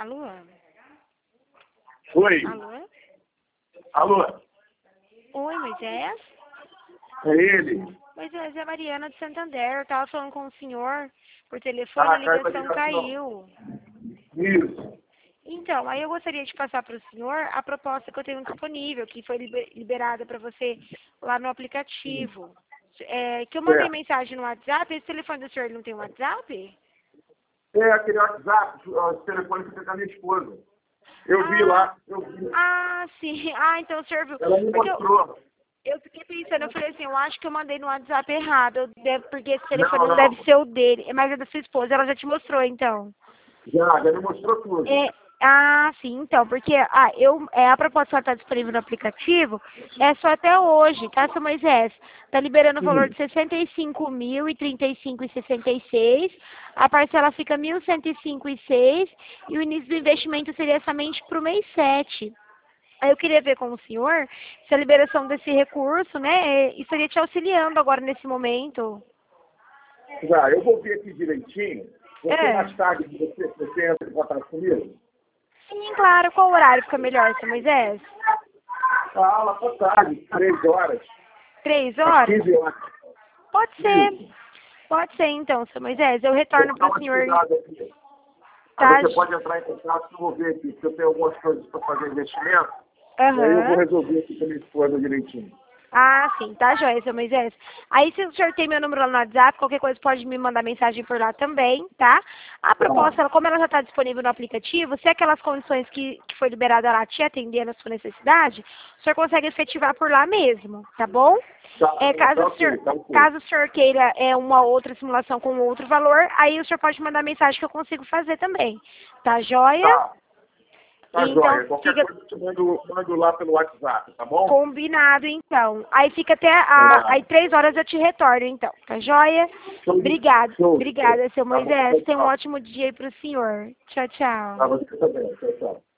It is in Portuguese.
Alô? Oi. Alô? Alô? Oi, Moisés? É ele? Moisés, é a Mariana de Santander. Eu tava falando com o senhor por telefone, a Caiu a ligação caiu. Isso. Então, aí eu gostaria de passar para o senhor a proposta que eu tenho disponível, que foi liberada para você lá no aplicativo. Que eu mandei Certo. mensagem no WhatsApp. Esse telefone do senhor não tem WhatsApp? É aquele WhatsApp, o telefone que fica com a minha esposa. Eu vi lá, eu vi. Ah, sim. Ah, então o senhor viu. Ela me Porque mostrou. eu fiquei pensando, eu falei assim, eu acho que eu mandei no WhatsApp errado, porque esse telefone Não, não não. deve ser o dele, mas é da sua esposa, ela já te mostrou, então. Já me mostrou tudo. Sim, então, porque a proposta que está disponível no aplicativo é só até hoje, tá, seu Moisés? Está liberando o valor de R$ 65.035,66, a parcela fica R$ 1.105,06 e o início do investimento seria somente para o mês 7. Aí eu queria ver com o senhor se a liberação desse recurso, né, estaria te auxiliando agora nesse momento. Já, eu vou ver aqui direitinho. Você É. mais tarde, você entra em contato comigo? Sim, claro. Qual horário fica melhor, seu Moisés? A aula tá tarde, 3 horas. 3 Às horas? 15 horas. Pode ser. Isso. Pode ser, então, seu Moisés. Eu Vou retorno dar para o uma senhor. estudada aqui. Tá? Aí você pode entrar em contato que eu vou ver aqui, porque eu tenho algumas coisas para fazer investimento. E aí eu vou Aham. resolver aqui com a minha esposa direitinho. Sim, tá joia, seu Moisés. Aí, se o senhor tem meu número lá no WhatsApp, qualquer coisa pode me mandar mensagem por lá também, tá? A proposta, como ela já está disponível no aplicativo, se aquelas condições que foi liberada lá te atender na sua necessidade, o senhor consegue efetivar por lá mesmo, tá bom? Caso o senhor queira uma outra simulação com outro valor, aí o senhor pode mandar mensagem que eu consigo fazer também. Tá joia? Tá Então, joia. Qualquer coisa eu te mando lá pelo WhatsApp, tá bom? combinado, então. Aí fica até Tá. aí 3 horas eu te retorno, então. Tá joia? Obrigada, seu Tá bom, Moisés. Tenha um tchau. ótimo dia aí pro senhor. Tchau, Pra tchau. você também. Tchau, tchau.